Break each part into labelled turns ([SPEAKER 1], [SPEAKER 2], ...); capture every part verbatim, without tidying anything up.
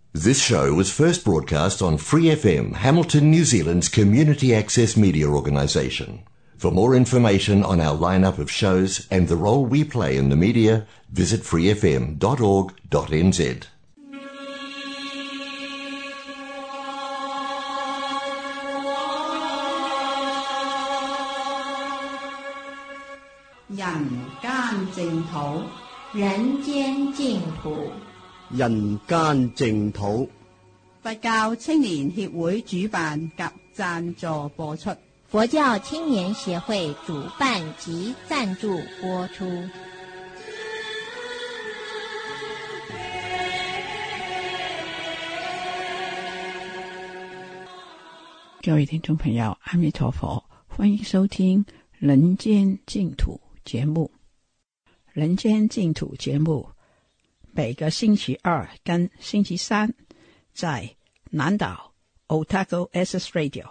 [SPEAKER 1] This show was first broadcast on Free F M, Hamilton, New Zealand's community access media organisation. For more information on our lineup of shows and the role we play in the media, visit free f m dot org dot n z.
[SPEAKER 2] 人間淨土，人間淨土，
[SPEAKER 3] 人間淨土。
[SPEAKER 2] 佛教青年協會主辦及贊助播出。
[SPEAKER 4] 佛教青年協會主辦及贊助播出。
[SPEAKER 5] 各位聽眾朋友，阿彌陀佛，歡迎收聽人間淨土節目。人間淨土節目每個星期二跟星期三在南島 Otago Access Radio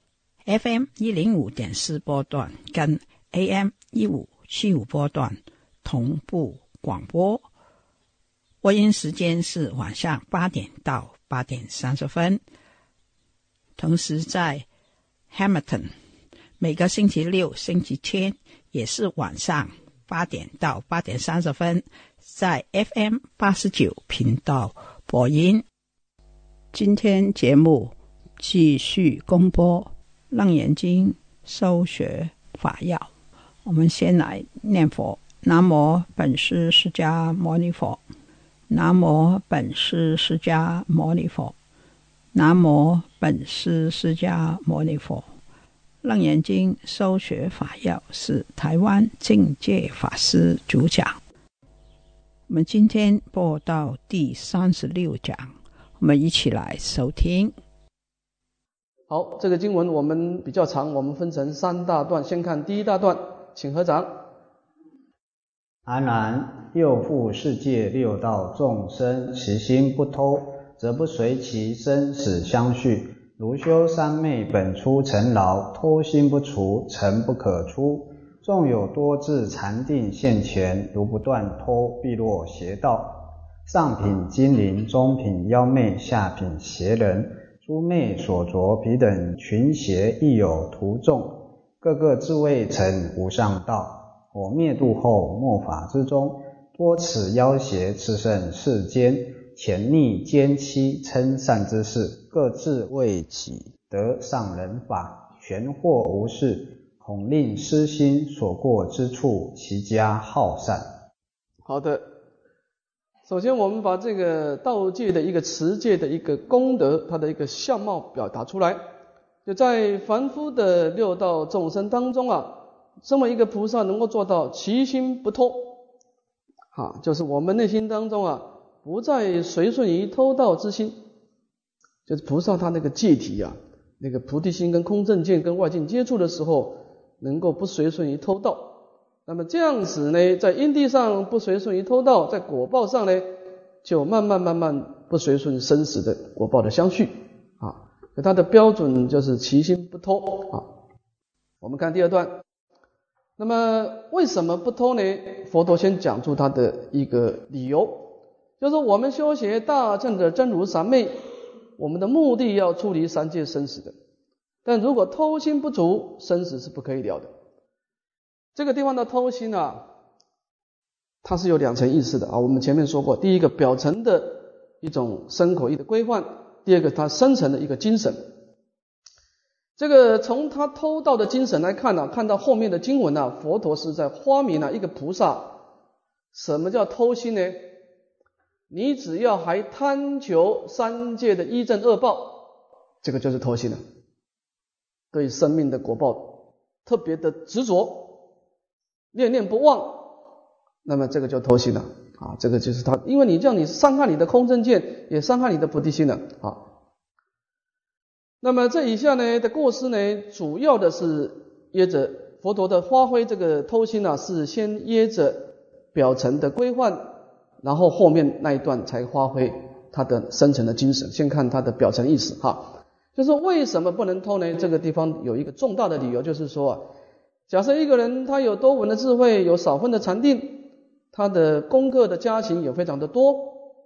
[SPEAKER 5] F M 一零五點四波段跟 A M 一五七五波段同步廣播，播音時間是晚上八點到八點三十分。同時在 Hamilton 每個星期六星期天也是晚上八點到八點三十分，在 F M 八十九頻道播音。今天節目繼續公播楞嚴經修學法要，我們先來念佛。南無本師釋迦牟尼佛，南無本師釋迦牟尼佛，南無本師釋迦牟尼佛。楞嚴經修學法要是台灣淨戒法師主講。我們今天播到第三十六講，我們一起來收聽。
[SPEAKER 6] 好，这个经文我们比较长，我们分成三大段，先看第一大段，请合掌。
[SPEAKER 7] 安然，又复世界六道众生，其心不偷，则不随其生死相续。如修三昧本出尘劳，偷心不除，尘不可出。纵有多智禅定现前，如不断偷，必落邪道。上品精灵，中品妖魅，下品邪人，诸魅所着彼等群邪亦有徒众，个个自谓成无上道。我灭度后，末法之中，多此妖邪炽盛世间，潜匿奸欺，称善之事，各自为己得上人法，玄或无事，恐令失心所过之处，其家好善。
[SPEAKER 6] 好的，首先我们把这个道界的一个持戒的一个功德，它的一个相貌表达出来。就在凡夫的六道众生当中啊，身为一个菩萨能够做到其心不偷啊，就是我们内心当中啊不再随顺于偷盗之心，就是菩萨他那个戒体啊，那个菩提心跟空正见跟外境接触的时候，能够不随顺于偷盗。那么这样子呢，在因地上不随顺于偷盗，在果报上呢，就慢慢慢慢不随顺生死的果报的相续啊。它的标准就是其心不偷啊。我们看第二段，那么为什么不偷呢？佛陀先讲出他的一个理由。就是我们修学大乘的真如三昧，我们的目的要出离三界生死的，但如果偷心不足，生死是不可以了的。这个地方的偷心啊，它是有两层意思的啊。我们前面说过，第一个表层的一种身口意的规范，第二个它深层的一个精神。这个从他偷盗的精神来看啊，看到后面的经文啊，佛陀是在发明了一个菩萨。什么叫偷心呢？你只要还贪求三界的一正恶报，这个就是偷心了。对生命的果报特别的执着，念念不忘，那么这个就偷心了啊！这个就是他，因为你这样你伤害你的空正见，也伤害你的菩提心了啊。那么这以下呢的过失呢，主要的是耶着佛陀的发挥这个偷心啊，是先耶着表层的规范。然后后面那一段才发挥它的深层的精神。先看它的表层意思哈，就是为什么不能偷呢？这个地方有一个重大的理由，就是说啊，假设一个人他有多闻的智慧，有少分的禅定，他的功课的加行也非常的多，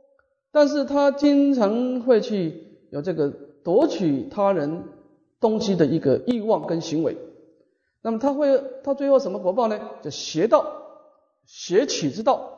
[SPEAKER 6] 但是他经常会去有这个夺取他人东西的一个欲望跟行为。那么他会他最后什么果报呢？叫邪道，邪取之道。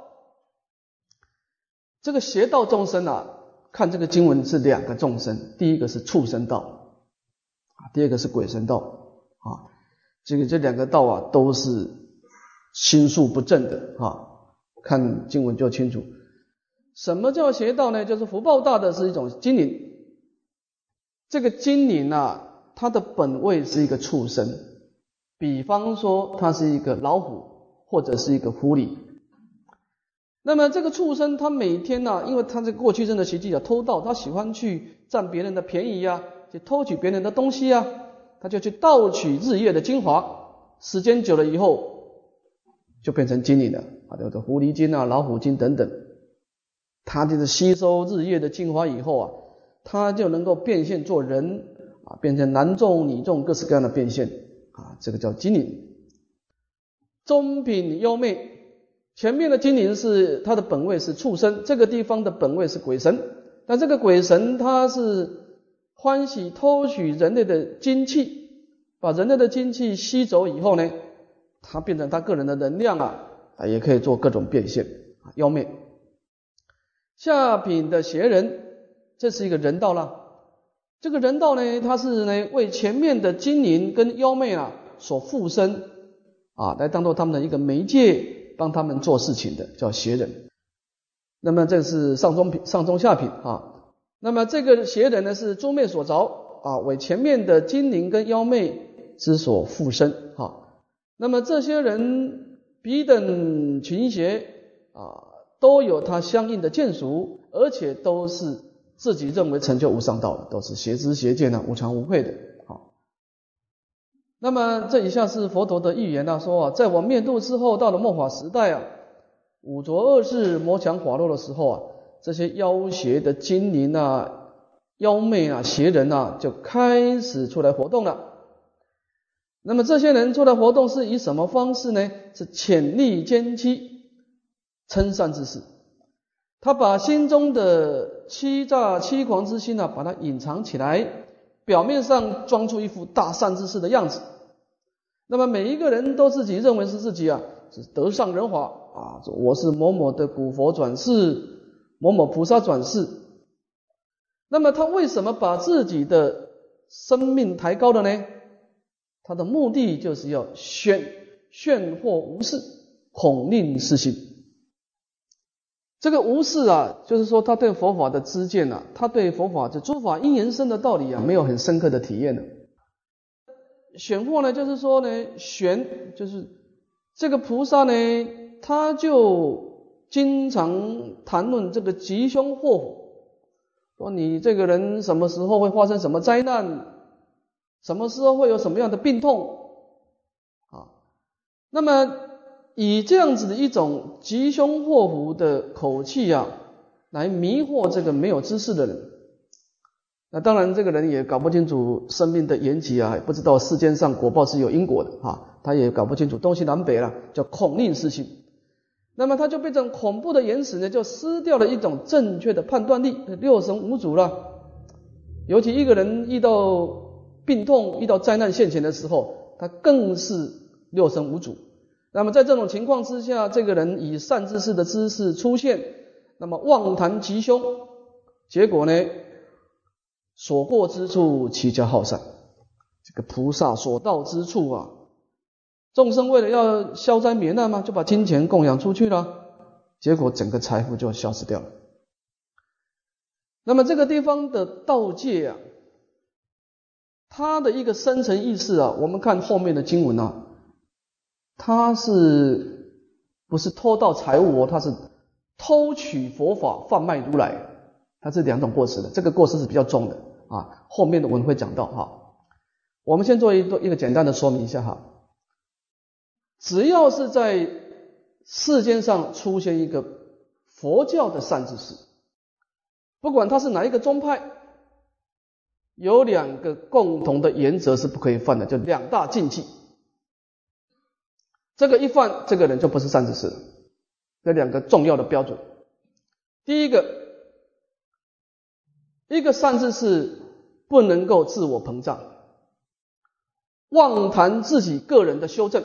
[SPEAKER 6] 这个邪道众生啊，看这个经文是两个众生，第一个是畜生道，第二个是鬼神道啊。这个这两个道啊，都是心术不正的啊。看经文就清楚。什么叫邪道呢？就是福报大的是一种精灵。这个精灵啊，它的本位是一个畜生，比方说它是一个老虎或者是一个狐狸。那么这个畜生他每天啊，因为他这个过去生的习气啊，偷盗，他喜欢去占别人的便宜啊，去偷取别人的东西啊，他就去盗取日月的精华，时间久了以后就变成精灵了啊，叫做狐狸精啊、老虎精等等。他就是吸收日月的精华以后啊，他就能够变现做人啊，变成男众、女众各式各样的变现啊，这个叫精灵。中品幽昧，前面的精灵是它的本位是畜生，这个地方的本位是鬼神。但这个鬼神他是欢喜偷取人类的精气，把人类的精气吸走以后呢，他变成他个人的能量啊，也可以做各种变现啊，妖媚。下品的邪人，这是一个人道啦。这个人道呢，它是呢为前面的精灵跟妖媚啊所附身啊，来当做他们的一个媒介，帮他们做事情的，叫邪人。那么这是上中品、上中下品啊。那么这个邪人呢，是诸魅所着啊，为前面的精灵跟妖媚之所附身啊。那么这些人彼等群邪啊，都有他相应的见属，而且都是自己认为成就无上道的，都是邪知邪见啊，无常无慧的。好，那么这以下是佛陀的预言啊，说啊，在我灭度之后，到了末法时代啊，五浊恶世魔强法弱的时候啊，这些妖邪的精灵啊、妖媚啊、邪人啊，就开始出来活动了。那么这些人出来活动是以什么方式呢？是潜力奸欺，嗔善之事。他把心中的欺诈欺狂之心啊，把它隐藏起来，表面上装出一副大善之事的样子。那么每一个人都自己认为是自己啊是得上人法啊，我是某某的古佛转世，某某菩萨转世。那么他为什么把自己的生命抬高了呢？他的目的就是要炫炫惑无事，恐令失心。这个无事啊，就是说他对佛法的知见啊，他对佛法这诸法因缘生的道理啊，没有很深刻的体验的。玄惑呢，就是说呢，玄就是这个菩萨呢，他就经常谈论这个吉凶祸福，说你这个人什么时候会发生什么灾难，什么时候会有什么样的病痛啊？那么以这样子的一种吉凶祸福的口气啊，来迷惑这个没有知识的人。那当然这个人也搞不清楚生命的缘起啊，也不知道世间上果报是有因果的啊，他也搞不清楚东西南北了，叫恐令失心。那么他就被这种恐怖的言辞呢，就失掉了一种正确的判断力，六神无主了。尤其一个人遇到病痛、遇到灾难现前的时候，他更是六神无主。那么在这种情况之下，这个人以善知识的知识出现，那么妄谈吉凶，结果呢，所过之处其家好善。这个菩萨所到之处啊，众生为了要消灾免难嘛，就把金钱供养出去了，结果整个财富就消失掉了。那么这个地方的道界啊，它的一个深层意思啊，我们看后面的经文啊，它是不是偷盗财物哦？它是偷取佛法，贩卖如来，它是两种过失的，这个过失是比较重的啊。后面的我们会讲到哈。我们先做一一个简单的说明一下哈。只要是在世间上出现一个佛教的善知识，不管他是哪一个宗派，有两个共同的原则是不可以犯的，就两大禁忌。这个一犯，这个人就不是善知识了。这两个重要的标准。第一个， 一个善知识不能够自我膨胀，妄谈自己个人的修正。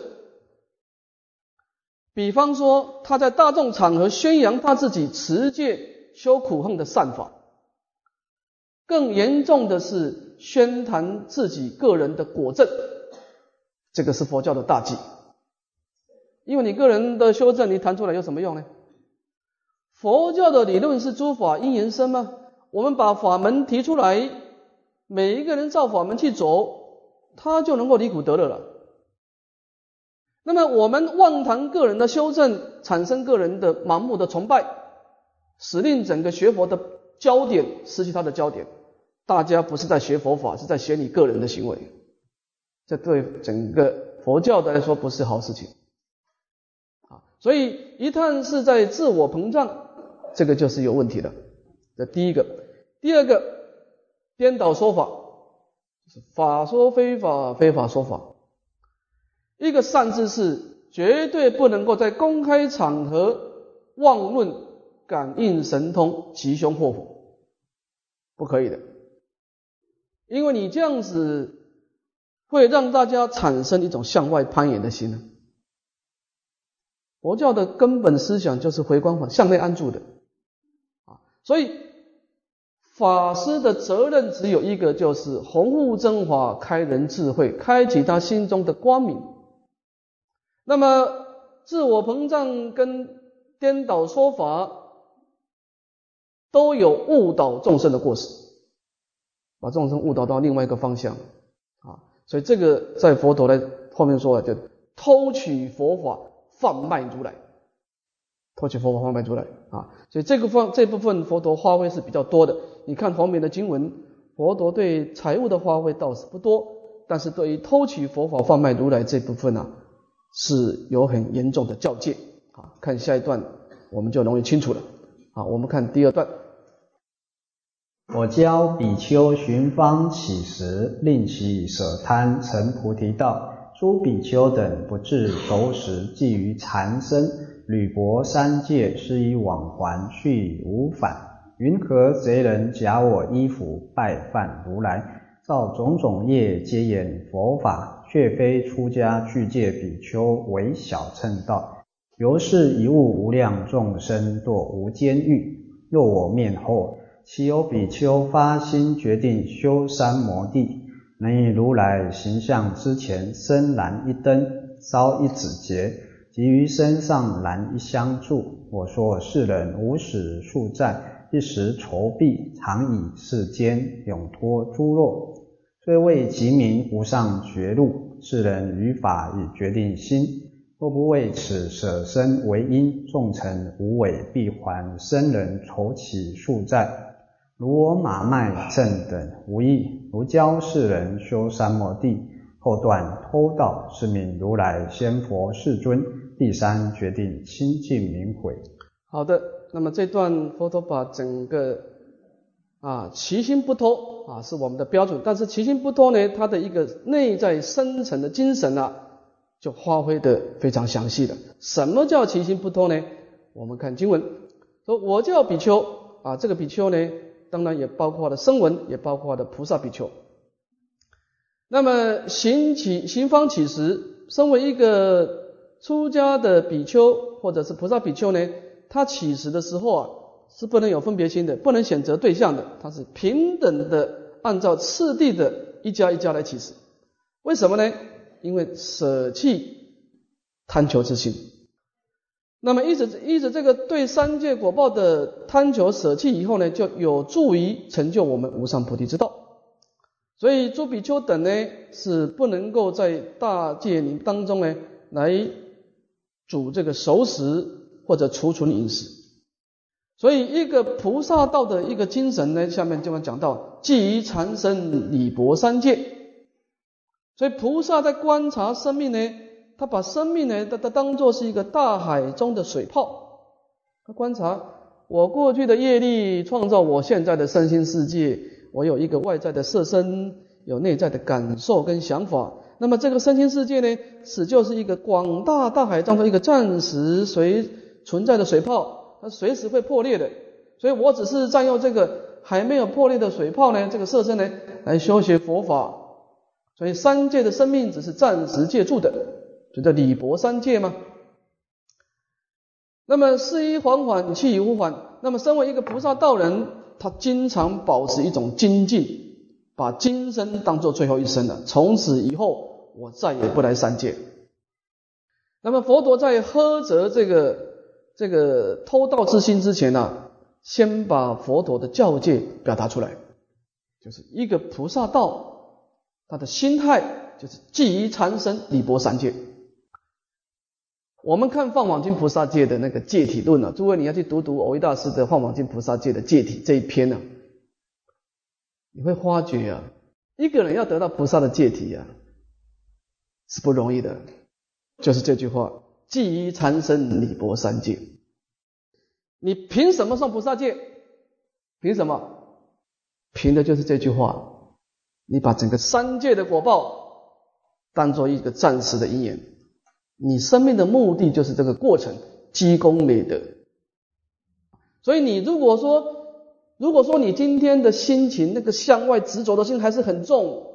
[SPEAKER 6] 比方说他在大众场合宣扬他自己持戒修苦行的善法，更严重的是宣谈自己个人的果证，这个是佛教的大忌。因为你个人的修正你谈出来有什么用呢？佛教的理论是诸法因缘生吗？我们把法门提出来，每一个人照法门去走，他就能够离苦得乐了。那么我们妄谈个人的修正，产生个人的盲目的崇拜，使令整个学佛的焦点失去它的焦点。大家不是在学佛法，是在学你个人的行为，这对整个佛教的来说不是好事情啊。所以一旦是在自我膨胀，这个就是有问题的。这第一个。第二个，颠倒说法，就是法说非法，非法说法。一个善知识绝对不能够在公开场合妄论感应神通吉凶祸福，不可以的。因为你这样子会让大家产生一种向外攀岩的心呢。佛教的根本思想就是回光返，向内安住的啊，所以法师的责任只有一个，就是弘护真法，开人智慧，开启他心中的光明。那么自我膨胀跟颠倒说法都有误导众生的过失，把众生误导到另外一个方向啊，所以这个在佛陀来后面说就偷取佛法，贩卖如来，偷取佛法，贩卖如来啊，所以这个方这部分佛陀发挥是比较多的。你看后面的经文，佛陀对财物的发挥倒是不多，但是对于偷取佛法，贩卖如来这部分啊，是有很严重的教戒啊。看下一段我们就容易清楚了啊。我们看第二段。
[SPEAKER 7] 我教比丘寻方乞食，令其舍贪，成菩提道。诸比丘等不至熟食，既于禅身，履薄三戒，施以往还，去无返。云何贼人假我衣服，拜犯如来？造种种业，皆言佛法，却非出家具戒比丘为小乘道。由是一物无量众生堕无间狱。若我灭后，其有比丘发心决定修三摩地，能以如来形象之前，生燃一灯，烧一指节，即于身上燃一香柱。我说世人无始数载，一时筹避，常以世间永脱诸漏，虽为即名无上觉路。世人于法以决定心，若不为此舍身为因，众成无为必还生人筹起数载。如我马麦正等无益，如教世人修三摩地，后断偷盗，是名如来先佛世尊。第三决定清净明慧。
[SPEAKER 6] 好的，那么这段佛陀把整个啊其心不偷啊是我们的标准，但是其心不偷呢，它的一个内在深层的精神啊，就发挥的非常详细的。什么叫其心不偷呢？我们看经文说，我教比丘啊，这个比丘呢，当然也包括了声闻，也包括了菩萨比丘。那么行起行方乞食，身为一个出家的比丘或者是菩萨比丘呢，他乞食的时候啊，是不能有分别心的，不能选择对象的，他是平等的按照次第的一家一家来乞食。为什么呢？因为舍弃贪求之心。那么依着依着这个对三界果报的贪求舍弃以后呢，就有助于成就我们无上菩提之道。所以诸比丘等呢，是不能够在大戒律当中呢来煮这个熟食或者储存饮食。所以一个菩萨道的一个精神呢，下面就会讲到既于禅身，理薄三戒。所以菩萨在观察生命呢，他把生命呢，他他当作是一个大海中的水泡，他观察我过去的业力创造我现在的身心世界，我有一个外在的色身，有内在的感受跟想法。那么这个身心世界呢，此就是一个广大大海当中一个暂时随存在的水泡，它随时会破裂的。所以我只是占用这个还没有破裂的水泡呢，这个色身呢，来修学佛法。所以三界的生命只是暂时借助的，就叫理薄三界嘛。那么事宜缓缓，气已无缓。那么身为一个菩萨道人，他经常保持一种精进，把今生当作最后一生了，从此以后我再也不来三界。那么佛陀在呵责这个这个偷盗之心之前啊，先把佛陀的教戒表达出来，就是一个菩萨道，他的心态就是寂于缠身，理薄三界。我们看放网经菩萨戒的那个戒体论啊，诸位你要去读读藕益大师的放网经菩萨戒的戒体这一篇啊，你会发觉啊，一个人要得到菩萨的戒体啊，是不容易的。就是这句话，寂于缠身，理薄三界。你凭什么送菩萨戒？凭什么？凭的就是这句话。你把整个三界的果报当作一个暂时的因缘，你生命的目的就是这个过程，积功累德。所以你如果说如果说你今天的心情那个向外执着的心还是很重，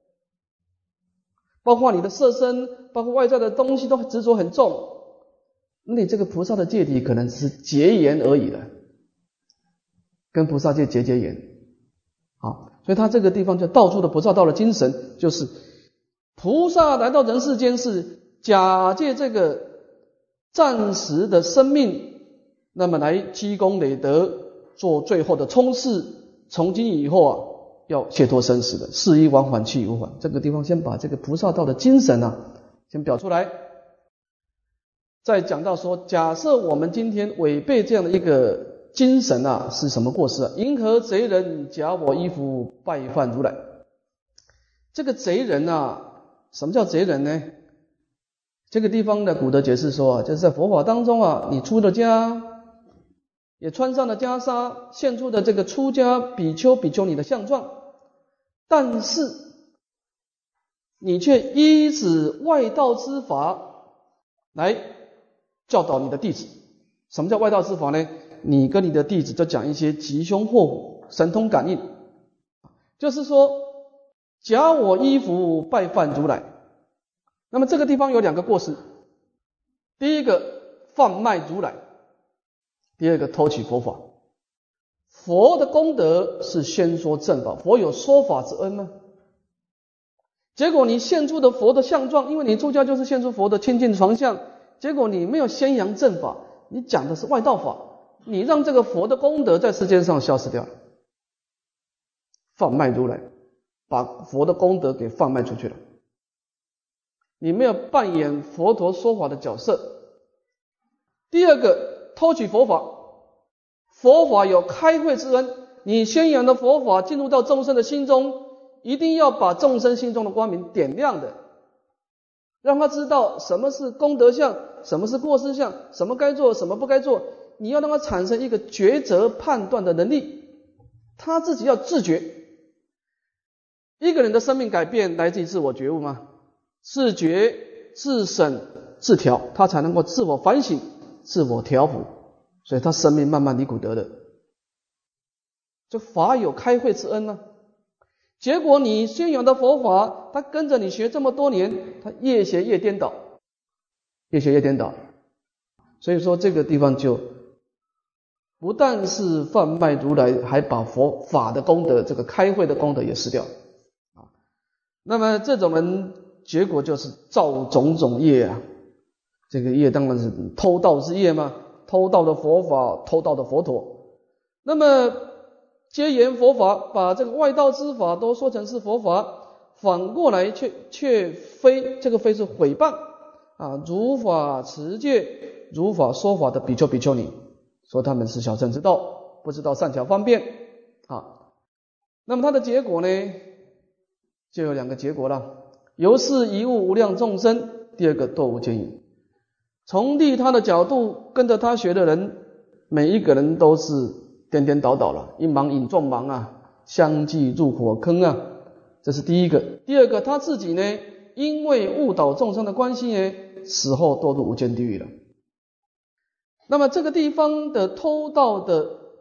[SPEAKER 6] 包括你的色身，包括外在的东西都执着很重，那你这个菩萨的戒体可能是结缘而已了，跟菩萨戒结结缘。好，所以他这个地方就道出的菩萨道的精神，就是菩萨来到人世间是假借这个暂时的生命，那么来积功累德，做最后的冲刺，从今以后啊要解脱生死的，事宜缓缓，气已无缓。这个地方先把这个菩萨道的精神啊先表出来，再讲到说，假设我们今天违背这样的一个精神啊，是什么过失啊？银河贼人假我衣服，拜犯如来。这个贼人啊，什么叫贼人呢？这个地方的古德解释说啊，就是在佛法当中啊，你出了家，也穿上了袈裟，现出的这个出家比丘比丘尼的相状，但是你却依止外道之法来教导你的弟子。什么叫外道之法呢？你跟你的弟子就讲一些吉凶祸福、神通感应，就是说假我衣服，拜犯如来。那么这个地方有两个过失，第一个贩卖如来，第二个偷取佛法。佛的功德是宣说正法，佛有说法之恩吗？结果你现出的佛的相状，因为你出家就是现出佛的清净床相，结果你没有宣扬正法，你讲的是外道法，你让这个佛的功德在世界上消失掉了，贩卖如来，把佛的功德给贩卖出去了。你没有扮演佛陀说法的角色。第二个，偷取佛法。佛法有开慧之恩，你宣扬的佛法进入到众生的心中，一定要把众生心中的光明点亮的，让他知道什么是功德相，什么是过失相，什么该做，什么不该做。你要让他产生一个抉择判断的能力，他自己要自觉。一个人的生命改变来自于自我觉悟吗？自觉、自省、自调，他才能够自我反省、自我调伏，所以他生命慢慢离苦得的。这法有开慧之恩呢、啊。结果你宣扬的佛法，他跟着你学这么多年，他越学越颠倒，越学越颠倒。所以说这个地方就不但是贩卖如来，还把佛法的功德，这个开慧的功德也失掉啊。那么这种人结果就是造种种业啊，这个业当然是偷盗之业嘛，偷盗的佛法，偷盗的佛陀。那么接言佛法，把这个外道之法都说成是佛法，反过来却却非，这个非是毁谤啊，如法持戒、如法说法的比丘比丘尼，说他们是小乘之道，不知道善巧方便啊。那么它的结果呢，就有两个结果了。由是贻误无量众生，第二个堕无间狱。从利他的角度跟着他学的人，每一个人都是颠颠倒倒了，一盲引众盲啊，相继入火坑啊，这是第一个。第二个，他自己呢，因为误导众生的关系呢，死后堕入无间地狱了。那么这个地方的偷盗的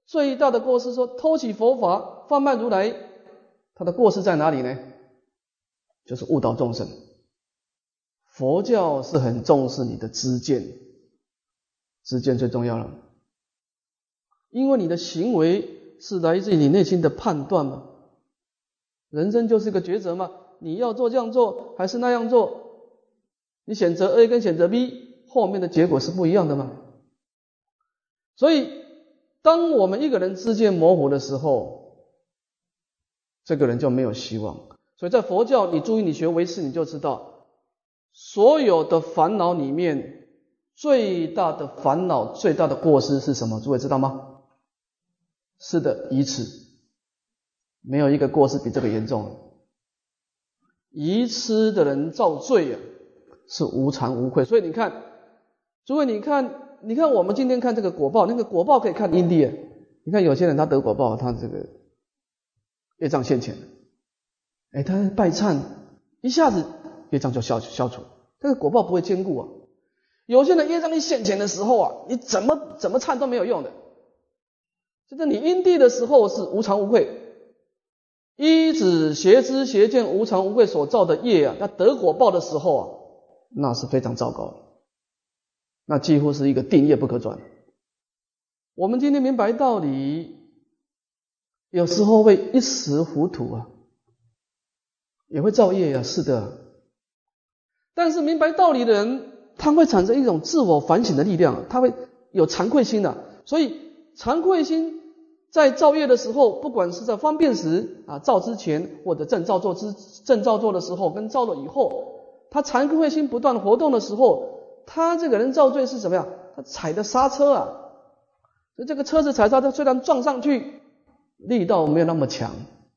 [SPEAKER 6] 最大的过失说偷起佛法，贩卖如来，他的过失在哪里呢？就是误导众生。佛教是很重视你的知见，知见最重要了，因为你的行为是来自于你内心的判断嘛。人生就是一个抉择嘛，你要做这样做还是那样做，你选择 A 跟选择 B， 后面的结果是不一样的嘛。所以当我们一个人知见模糊的时候，这个人就没有希望。所以在佛教，你注意你学唯识你就知道，所有的烦恼里面最大的烦恼最大的过失是什么？诸位知道吗？是的，愚痴。没有一个过失比这个严重。愚痴的人造罪啊，是无常无愧。所以你看，诸位你看你看我们今天看这个果报，那个果报可以看因地啊。你看有些人他得果报，他这个业障现前，哎，他拜忏一下子业障就消消除，这个果报不会坚固啊。有些人业障一现前的时候啊，你怎么怎么忏都没有用的。就是你因地的时候是无常无愧，依止邪知邪见无常无愧所造的业啊，那得果报的时候啊，那是非常糟糕的，那几乎是一个定业不可转。我们今天明白道理，有时候会一时糊涂啊，也会造业啊，是的。但是明白道理的人，他会产生一种自我反省的力量，他会有惭愧心的、啊。所以惭愧心在造业的时候，不管是在方便时啊，造之前或者正造作之正造作的时候，跟造了以后，他惭愧心不断活动的时候，他这个人造罪是什么样？他踩的刹车啊，所以这个车子踩刹车，虽然撞上去，力道没有那么强。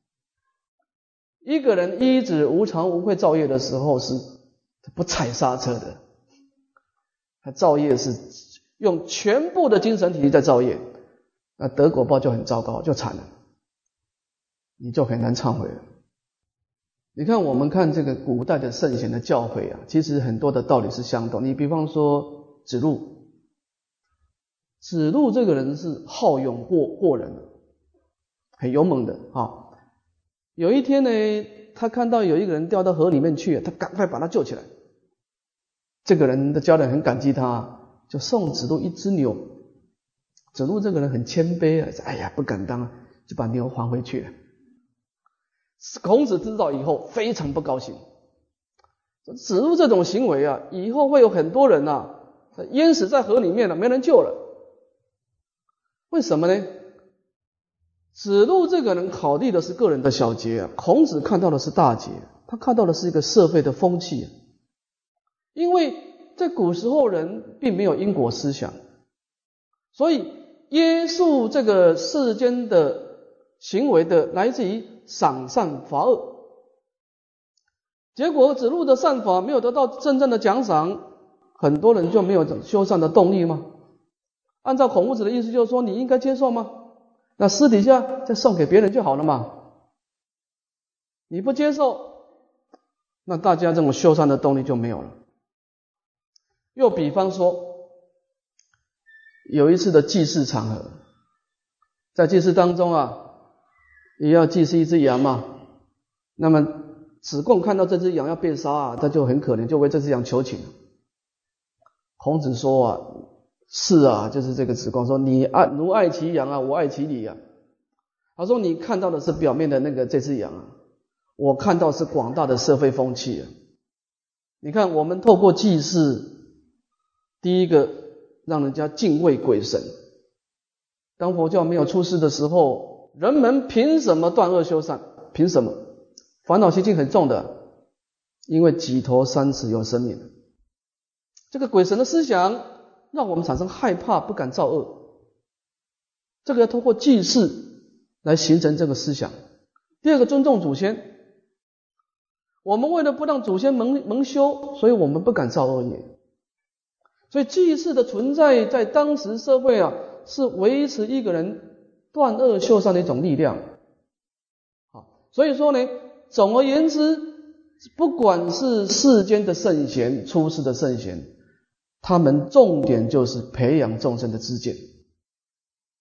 [SPEAKER 6] 一个人依止无常无愧造业的时候，是不踩刹车的。他造业是用全部的精神体力在造业，那得果报就很糟糕，就惨了，你就很难忏悔了。你看我们看这个古代的圣贤的教诲啊，其实很多的道理是相同。你比方说子路，子路这个人是好勇过过人的，很勇猛的啊。有一天呢，他看到有一个人掉到河里面去，他赶快把他救起来。这个人的家人很感激他，就送子路一只牛。子路这个人很谦卑啊，哎呀不敢当啊，就把牛还回去了。孔子知道以后非常不高兴，子路这种行为啊，以后会有很多人啊淹死在河里面了，没人救了。为什么呢？子路这个人考虑的是个人的小节啊，孔子看到的是大节，他看到的是一个社会的风气。因为在古时候人并没有因果思想，所以约束这个世间的行为的来自于赏善罚恶。结果子路的善法没有得到真正的奖赏，很多人就没有修善的动力吗？按照孔子的意思就是说，你应该接受吗？那私底下再送给别人就好了嘛。你不接受，那大家这种修善的动力就没有了。又比方说，有一次的祭祀场合，在祭祀当中啊，也要祭祀一只羊嘛。那么子贡看到这只羊要被杀啊，他就很可怜，就为这只羊求情。孔子说啊，是啊，就是这个子贡说，你爱奴爱其羊啊，我爱其礼啊。他说你看到的是表面的那个这只羊啊，我看到是广大的社会风气啊。你看我们透过祭祀，第一个让人家敬畏鬼神。当佛教没有出世的时候，人们凭什么断恶修善？凭什么？烦恼习气很重的，因为几头三尺有生命。这个鬼神的思想让我们产生害怕，不敢造恶。这个要透过祭祀来形成这个思想。第二个，尊重祖先。我们为了不让祖先蒙蒙羞，所以我们不敢造恶业。所以祭祀的存在在当时社会啊，是维持一个人断恶修善的一种力量。好，所以说呢，总而言之，不管是世间的圣贤、出世的圣贤，他们重点就是培养众生的知见。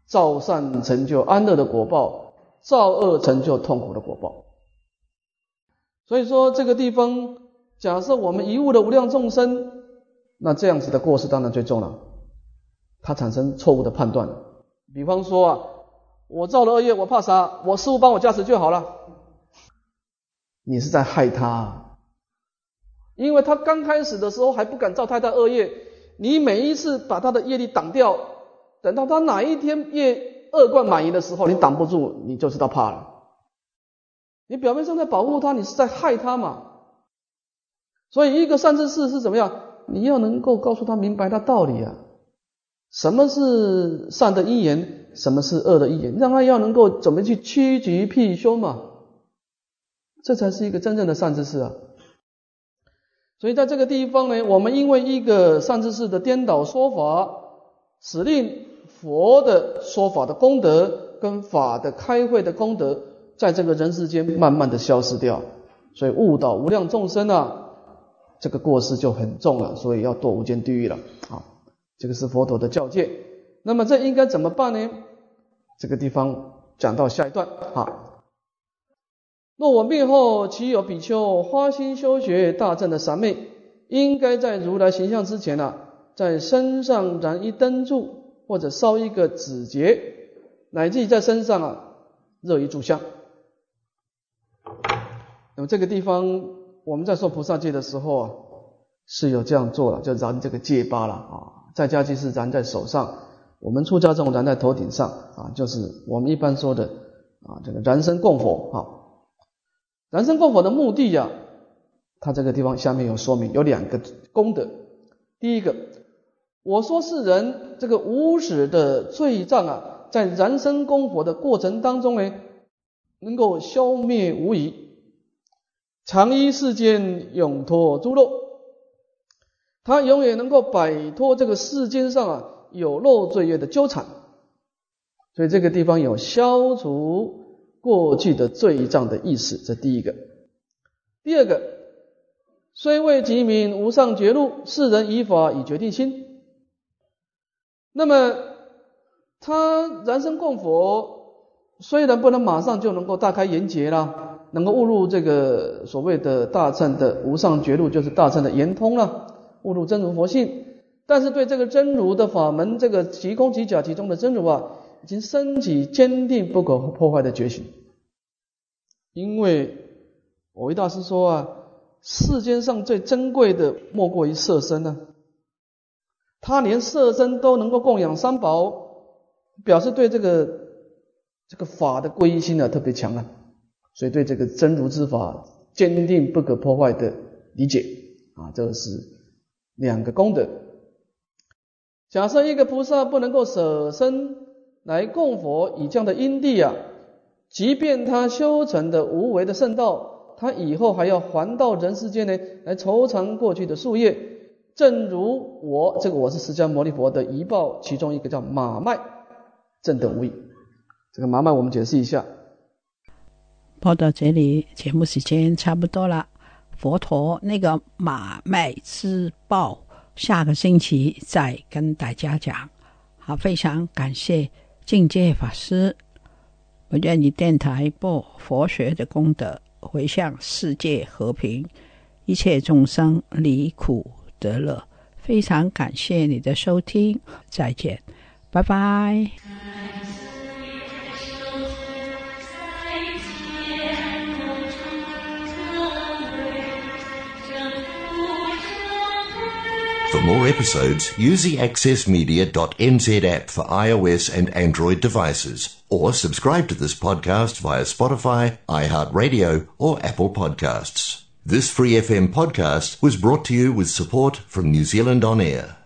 [SPEAKER 6] 造善成就安乐的果报，造恶成就痛苦的果报。所以说这个地方，假设我们遗误了无量众生，那这样子的过失当然最重了，它产生错误的判断了。比方说啊，我造了恶业，我怕啥？我师父帮我加持就好了。你是在害他，因为他刚开始的时候还不敢造太大恶业，你每一次把他的业力挡掉，等到他哪一天业恶贯满盈的时候，你挡不住，你就知道怕了。你表面上在保护他，你是在害他嘛。所以一个善知识是怎么样？你要能够告诉他明白他道理啊，什么是善的因缘，什么是恶的因缘，让他要能够怎么去趋吉避凶嘛，这才是一个真正的善知识啊。所以在这个地方呢，我们因为一个善知识的颠倒说法，使令佛的说法的功德跟法的开慧的功德在这个人世间慢慢的消失掉，所以误导无量众生啊，这个过失就很重了，所以要堕无间地狱了啊。这个是佛陀的教诫。那么这应该怎么办呢？这个地方讲到下一段啊。若我灭后，其有比丘花心修学大乘的三昧，应该在如来形象之前啊，在身上燃一灯柱，或者烧一个纸节，乃至在身上啊热一炷香。那么这个地方我们在说菩萨戒的时候啊，是有这样做了，就燃这个戒疤了啊。在家即是燃在手上，我们出家众燃在头顶上啊，就是我们一般说的啊这个燃身供佛啊。燃身供佛的目的呀、啊，它这个地方下面有说明，有两个功德。第一个，我说是人这个无始的罪障啊，在燃身供佛的过程当中呢，能够消灭无疑，常依世间永脱诸漏，他永远能够摆脱这个世间上啊有漏罪业的纠缠。所以这个地方有消除过去的罪障的意思，这第一个。第二个，虽未即名无上觉路，世人以法以决定心。那么他燃身供佛，虽然不能马上就能够大开眼界啦，能够悟入这个所谓的大乘的无上觉路，就是大乘的圆通啦，悟入真如佛性，但是对这个真如的法门，这个即空即假其中的真如啊，已经升起坚定不可破坏的决心。因为我为大师说啊，世间上最珍贵的莫过于色身啊，他连色身都能够供养三宝，表示对这个这个法的皈依心啊特别强啊，所以对这个真如之法坚定不可破坏的理解啊，这是两个功德。假设一个菩萨不能够舍身来供佛，以这样的因地啊，即便他修成的无为的圣道，他以后还要还到人世间呢，来酬偿过去的夙业。正如我这个我是释迦牟尼佛的遗报，其中一个叫马麦，正等无异。这个马麦我们解释一下。
[SPEAKER 5] 播到这里，节目时间差不多了。佛陀那个马麦之报，下个星期再跟大家讲。好，非常感谢境界法师。我愿以电台播佛学的功德，回向世界和平，一切众生离苦得乐。非常感谢你的收听，再见，拜拜。
[SPEAKER 1] For more episodes, use the access media dot n z app for iOS and Android devices, or subscribe to this podcast via Spotify, iHeartRadio, or Apple Podcasts. This Free F M podcast was brought to you with support from New Zealand On Air.